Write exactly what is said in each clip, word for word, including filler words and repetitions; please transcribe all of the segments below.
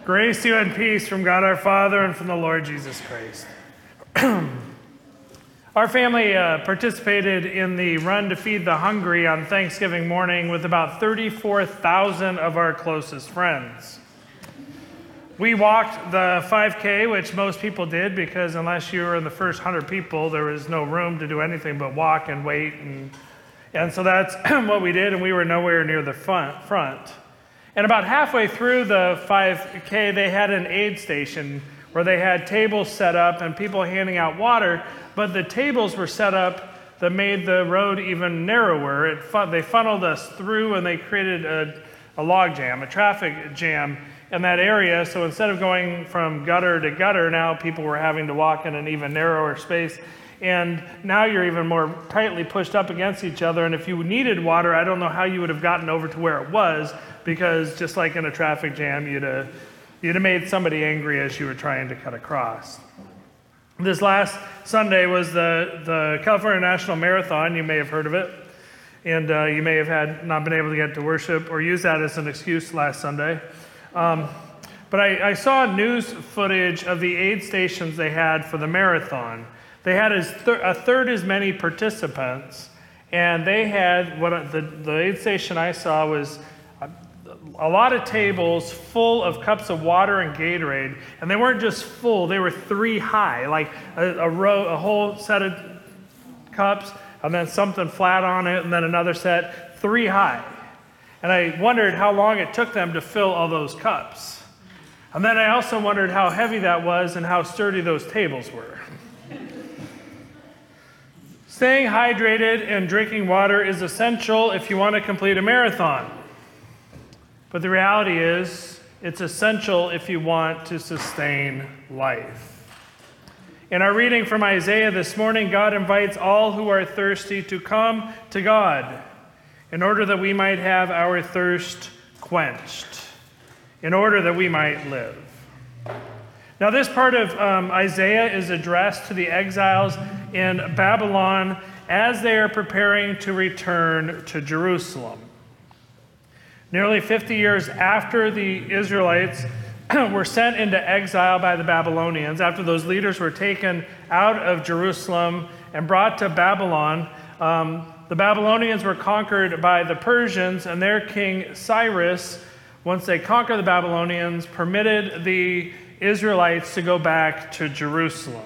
Grace to you and peace from God our Father and from the Lord Jesus Christ. Our family uh, participated in the Run to Feed the Hungry on Thanksgiving morning with about thirty-four thousand of our closest friends. We walked the five K, which most people did, because unless you were in the first one hundred people, there was no room to do anything but walk and wait. And, and so that's what we did, and we were nowhere near the front. front. And about halfway through the five K, they had an aid station where they had tables set up and people handing out water, but the tables were set up that made the road even narrower. It fun- they funneled us through and they created a, a log jam, a traffic jam in that area. So instead of going from gutter to gutter, now people were having to walk in an even narrower space. And now you're even more tightly pushed up against each other. And if you needed water, I don't know how you would have gotten over to where it was, because just like in a traffic jam, you'd have, you'd have made somebody angry as you were trying to cut across. This last Sunday was the, the California National Marathon. You may have heard of it. And uh, you may have had not been able to get to worship or use that as an excuse last Sunday. Um, but I, I saw news footage of the aid stations they had for the marathon. They had as th- a third as many participants, and they had, what the, the aid station I saw was a, a lot of tables full of cups of water and Gatorade, and they weren't just full, they were three high, like a, a row, a whole set of cups, and then something flat on it, and then another set, three high. And I wondered how long it took them to fill all those cups. And then I also wondered how heavy that was and how sturdy those tables were. Staying hydrated and drinking water is essential if you want to complete a marathon. But the reality is, it's essential if you want to sustain life. In our reading from Isaiah this morning, God invites all who are thirsty to come to God in order that we might have our thirst quenched, in order that we might live. Now, this part of um, Isaiah is addressed to the exiles in Babylon as they are preparing to return to Jerusalem. Nearly fifty years after the Israelites were sent into exile by the Babylonians, after those leaders were taken out of Jerusalem and brought to Babylon, um, the Babylonians were conquered by the Persians, and their king Cyrus, once they conquered the Babylonians, permitted the Israelites to go back to Jerusalem.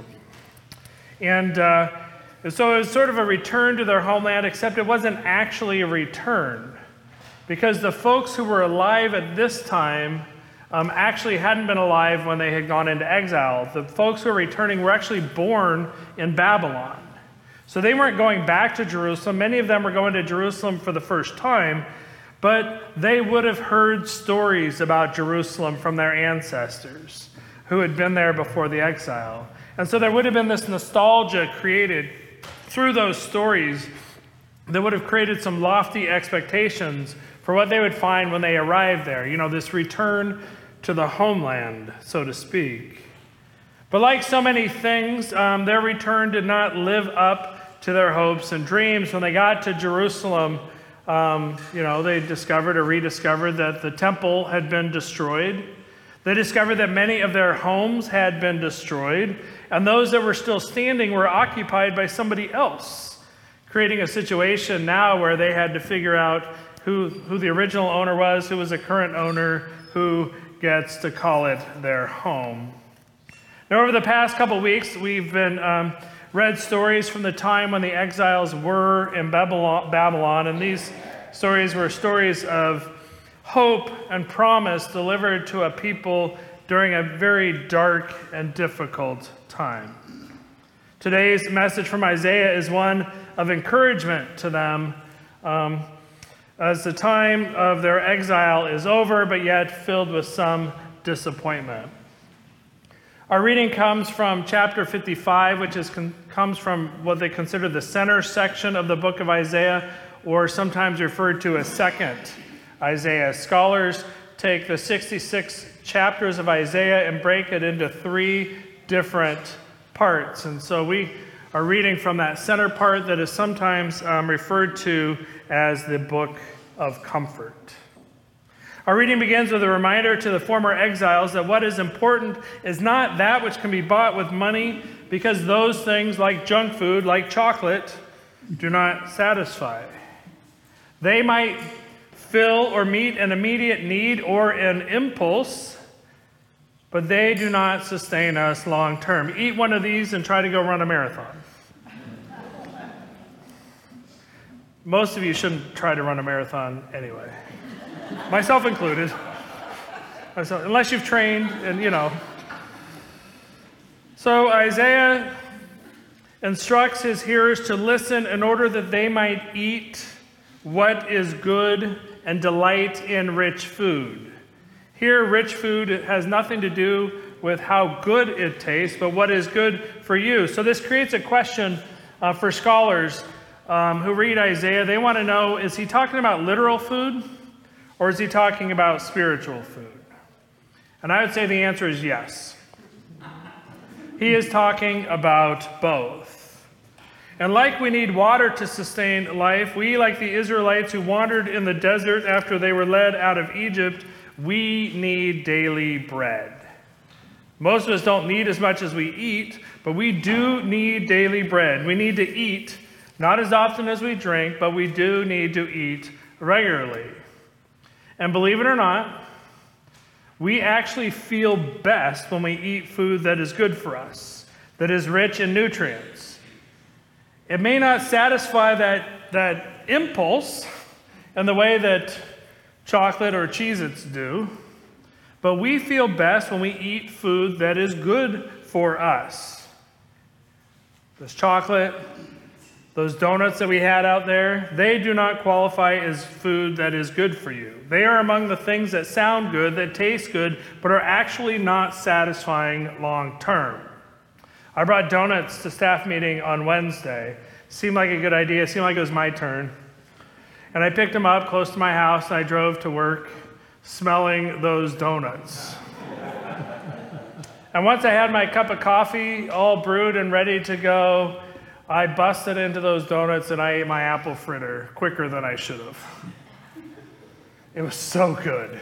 And uh, so it was sort of a return to their homeland, except it wasn't actually a return, because the folks who were alive at this time um, actually hadn't been alive when they had gone into exile. The folks who were returning were actually born in Babylon. So they weren't going back to Jerusalem. Many of them were going to Jerusalem for the first time, but they would have heard stories about Jerusalem from their ancestors who had been there before the exile. And so there would have been this nostalgia created through those stories that would have created some lofty expectations for what they would find when they arrived there. You know, this return to the homeland, so to speak. But like so many things, um, their return did not live up to their hopes and dreams. When they got to Jerusalem, um, you know, they discovered or rediscovered that the temple had been destroyed. They discovered that many of their homes had been destroyed, and those that were still standing were occupied by somebody else, creating a situation now where they had to figure out who, who the original owner was, who was the current owner, who gets to call it their home. Now, over the past couple weeks, we've been um, read stories from the time when the exiles were in Babylon, and these stories were stories of hope and promise delivered to a people during a very dark and difficult time. Today's message from Isaiah is one of encouragement to them um, as the time of their exile is over, but yet filled with some disappointment. Our reading comes from chapter fifty-five, which is con- comes from what they consider the center section of the book of Isaiah, or sometimes referred to as second Isaiah. Scholars take the sixty-six chapters of Isaiah and break it into three different parts. And so we are reading from that center part that is sometimes um, referred to as the book of comfort. Our reading begins with a reminder to the former exiles that what is important is not that which can be bought with money, because those things, like junk food, like chocolate, do not satisfy. They might fill or meet an immediate need or an impulse, but they do not sustain us long term. Eat one of these and try to go run a marathon. Most of you shouldn't try to run a marathon anyway. Myself included. Myself, unless you've trained and, you know. So Isaiah instructs his hearers to listen in order that they might eat what is good and delight in rich food. Here, rich food has nothing to do with how good it tastes, but what is good for you. So this creates a question uh, for scholars um, who read Isaiah. They want to know, is he talking about literal food, or is he talking about spiritual food? And I would say the answer is yes. He is talking about both. And like we need water to sustain life, we, like the Israelites who wandered in the desert after they were led out of Egypt, we need daily bread. Most of us don't need as much as we eat, but we do need daily bread. We need to eat, not as often as we drink, but we do need to eat regularly. And believe it or not, we actually feel best when we eat food that is good for us, that is rich in nutrients. It may not satisfy that, that impulse in the way that chocolate or Cheez-Its do, but we feel best when we eat food that is good for us. This chocolate, those donuts that we had out there, they do not qualify as food that is good for you. They are among the things that sound good, that taste good, but are actually not satisfying long term. I brought donuts to staff meeting on Wednesday. Seemed like a good idea. Seemed like it was my turn. And I picked them up close to my house, and I drove to work smelling those donuts. And once I had my cup of coffee all brewed and ready to go, I busted into those donuts and I ate my apple fritter quicker than I should have. It was so good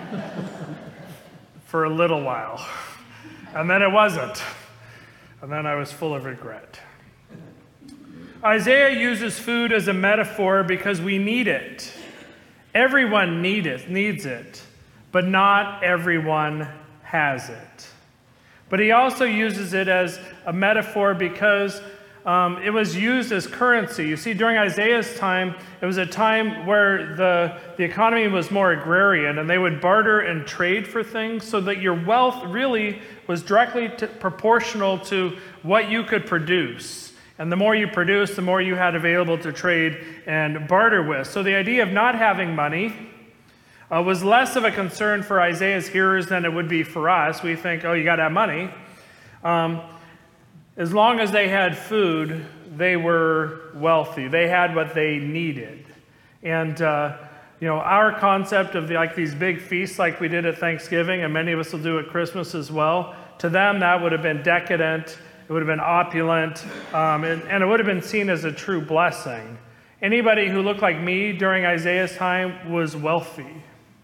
for a little while. And then it wasn't. And then I was full of regret. Isaiah uses food as a metaphor because we need it. Everyone need it, needs it, but not everyone has it. But he also uses it as a metaphor because Um, it was used as currency. You see, during Isaiah's time, it was a time where the, the economy was more agrarian, and they would barter and trade for things, so that your wealth really was directly to, proportional to what you could produce. And the more you produced, the more you had available to trade and barter with. So the idea of not having money uh, was less of a concern for Isaiah's hearers than it would be for us. We think, oh, you got to have money. Um, As long as they had food, they were wealthy. They had what they needed. And, uh, you know, our concept of the, like these big feasts like we did at Thanksgiving, and many of us will do at Christmas as well, to them that would have been decadent, it would have been opulent, um, and, and it would have been seen as a true blessing. Anybody who looked like me during Isaiah's time was wealthy,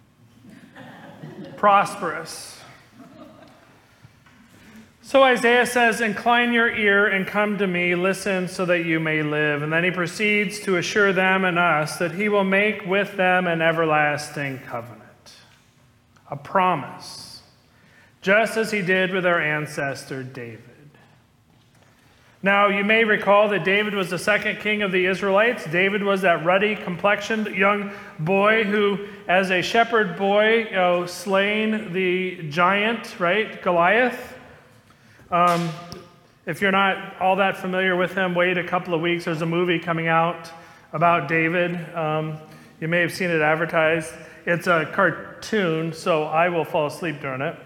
prosperous. So Isaiah says, incline your ear and come to me, listen so that you may live. And then he proceeds to assure them and us that he will make with them an everlasting covenant, a promise, just as he did with our ancestor David. Now, you may recall that David was the second king of the Israelites. David was that ruddy complexioned young boy who, as a shepherd boy, you know, slain the giant, right, Goliath. Um, if you're not all that familiar with him, wait a couple of weeks. There's a movie coming out about David. Um, you may have seen it advertised. It's a cartoon, so I will fall asleep during it.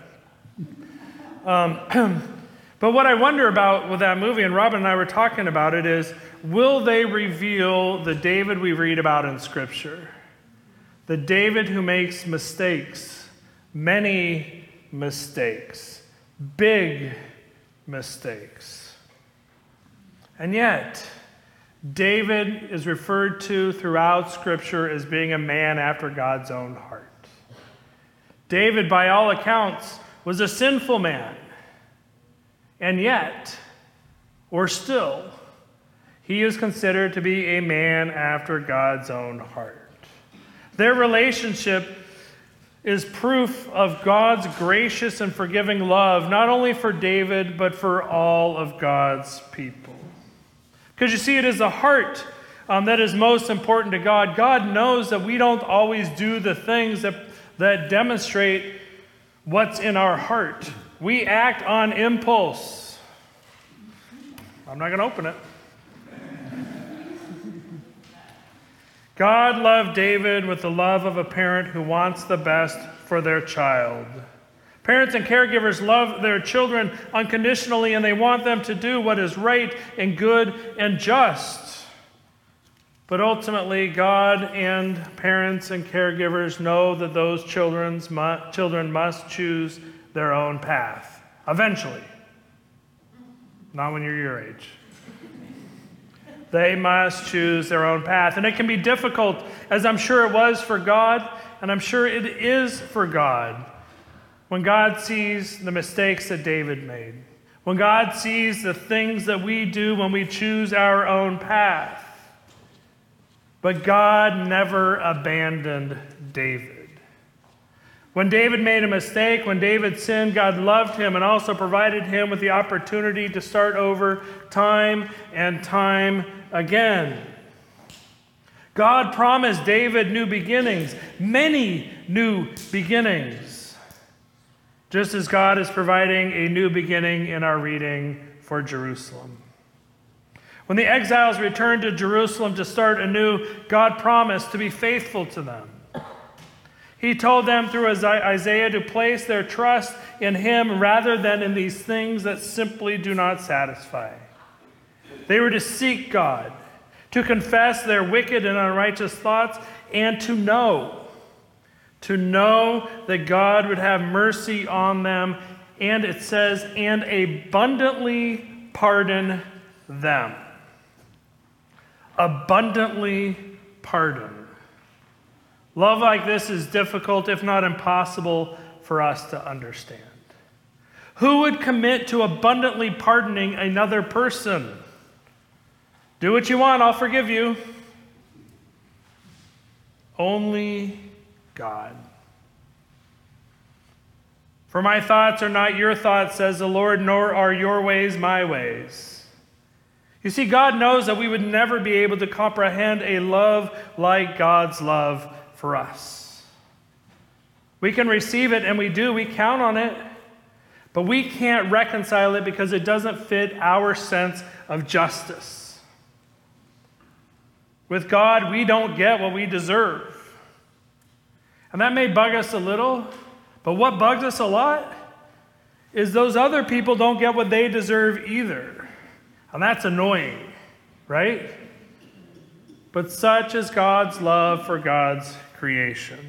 Um, but what I wonder about with that movie, and Robin and I were talking about it, is will they reveal the David we read about in Scripture? The David who makes mistakes, many mistakes, big mistakes. And yet, David is referred to throughout Scripture as being a man after God's own heart. David, by all accounts, was a sinful man. And yet, or still, he is considered to be a man after God's own heart. Their relationship is proof of God's gracious and forgiving love, not only for David, but for all of God's people. Because you see, it is the heart um, that is most important to God. God knows that we don't always do the things that, that demonstrate what's in our heart. We act on impulse. I'm not going to open it. God loved David with the love of a parent who wants the best for their child. Parents and caregivers love their children unconditionally, and they want them to do what is right and good and just. But ultimately, God and parents and caregivers know that those children's mu- children must choose their own path. Eventually. Not when you're your age. They must choose their own path. And it can be difficult, as I'm sure it was for God, and I'm sure it is for God, when God sees the mistakes that David made, when God sees the things that we do when we choose our own path. But God never abandoned David. When David made a mistake, when David sinned, God loved him and also provided him with the opportunity to start over time and time again. God promised David new beginnings, many new beginnings, just as God is providing a new beginning in our reading for Jerusalem. When the exiles returned to Jerusalem to start anew, God promised to be faithful to them. He told them through Isaiah to place their trust in him rather than in these things that simply do not satisfy. They were to seek God, to confess their wicked and unrighteous thoughts, and to know, to know that God would have mercy on them, and it says, and abundantly pardon them. Abundantly pardon. Love like this is difficult, if not impossible, for us to understand. Who would commit to abundantly pardoning another person? Do what you want, I'll forgive you. Only God. For my thoughts are not your thoughts, says the Lord, nor are your ways my ways. You see, God knows that we would never be able to comprehend a love like God's love for us. We can receive it, and we do. We count on it. But we can't reconcile it because it doesn't fit our sense of justice. With God, we don't get what we deserve. And that may bug us a little, but what bugs us a lot is those other people don't get what they deserve either. And that's annoying, right? But such is God's love for God's creation.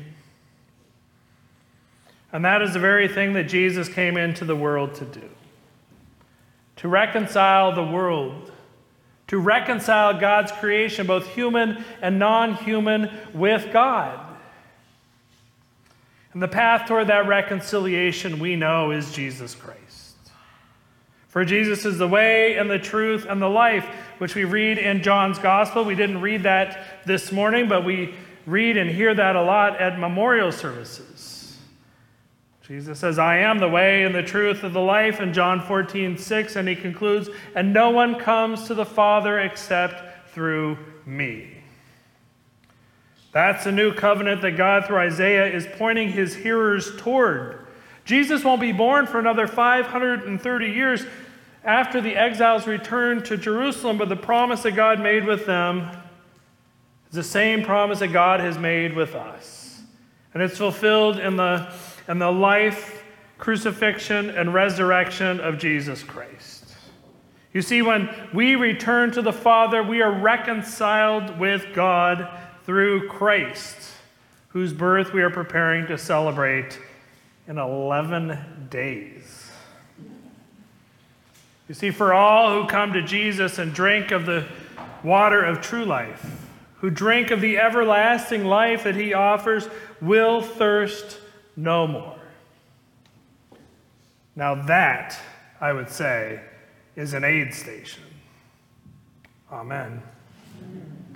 And that is the very thing that Jesus came into the world to do. To reconcile the world. To reconcile God's creation, both human and non-human, with God. And the path toward that reconciliation we know is Jesus Christ. For Jesus is the way and the truth and the life, which we read in John's Gospel. We didn't read that this morning, but we read and hear that a lot at memorial services. Jesus says, I am the way and the truth of the life in John fourteen six, and he concludes, and no one comes to the Father except through me. That's the new covenant that God, through Isaiah, is pointing his hearers toward. Jesus won't be born for another five hundred thirty years after the exiles return to Jerusalem, but the promise that God made with them is the same promise that God has made with us. And it's fulfilled in the, in the life, crucifixion, and resurrection of Jesus Christ. You see, when we return to the Father, we are reconciled with God through Christ, whose birth we are preparing to celebrate in eleven days. You see, for all who come to Jesus and drink of the water of true life, who drink of the everlasting life that he offers, will thirst no more. Now that, I would say, is an aid station. Amen.